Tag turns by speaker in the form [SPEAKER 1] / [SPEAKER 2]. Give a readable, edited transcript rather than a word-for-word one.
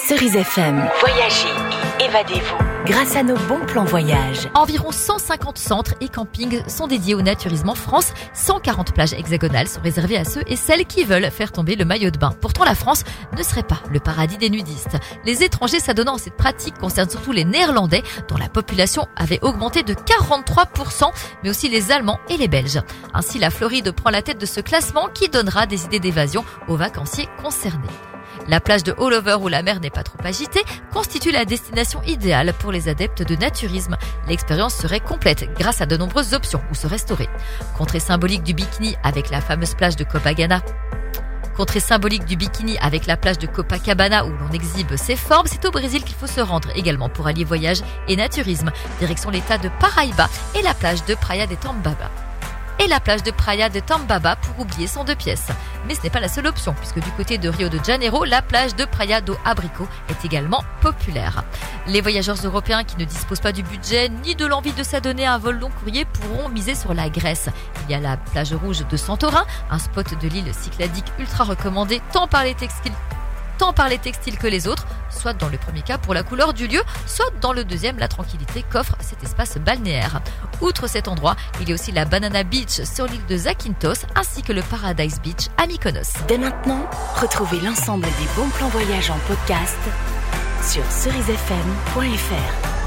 [SPEAKER 1] Cerise FM. Voyagez et évadez-vous grâce à nos bons plans voyage.
[SPEAKER 2] Environ 150 centres et campings sont dédiés au naturisme en France. 140 plages hexagonales sont réservées à ceux et celles qui veulent faire tomber le maillot de bain. Pourtant, la France ne serait pas le paradis des nudistes. Les étrangers s'adonnant à cette pratique concernent surtout les Néerlandais, dont la population avait augmenté de 43%, mais aussi les Allemands et les Belges. Ainsi, la Floride prend la tête de ce classement qui donnera des idées d'évasion aux vacanciers concernés. La plage de All-Over, où la mer n'est pas trop agitée, constitue la destination idéale pour les adeptes de naturisme. L'expérience serait complète grâce à de nombreuses options où se restaurer. Contrée symbolique du bikini avec la fameuse plage de Copacabana. Contrée symbolique du bikini avec la plage de Copacabana où l'on exhibe ses formes, c'est au Brésil qu'il faut se rendre également pour allier voyage et naturisme. Direction l'état de Paraíba et la plage de Praia de Tambaba. Pour oublier son 2 pièces. Mais ce n'est pas la seule option, puisque du côté de Rio de Janeiro, la plage de Praia do Abrico est également populaire. Les voyageurs européens qui ne disposent pas du budget ni de l'envie de s'adonner à un vol long courrier pourront miser sur la Grèce. Il y a la plage rouge de Santorin, un spot de l'île cycladique ultra recommandé tant par les textiles que les autres, soit dans le premier cas pour la couleur du lieu, soit dans le deuxième la tranquillité qu'offre cet espace balnéaire. Outre cet endroit, il y a aussi la Banana Beach sur l'île de Zakynthos ainsi que le Paradise Beach à Mykonos.
[SPEAKER 1] Dès maintenant, retrouvez l'ensemble des bons plans voyage en podcast sur cerisefm.fr.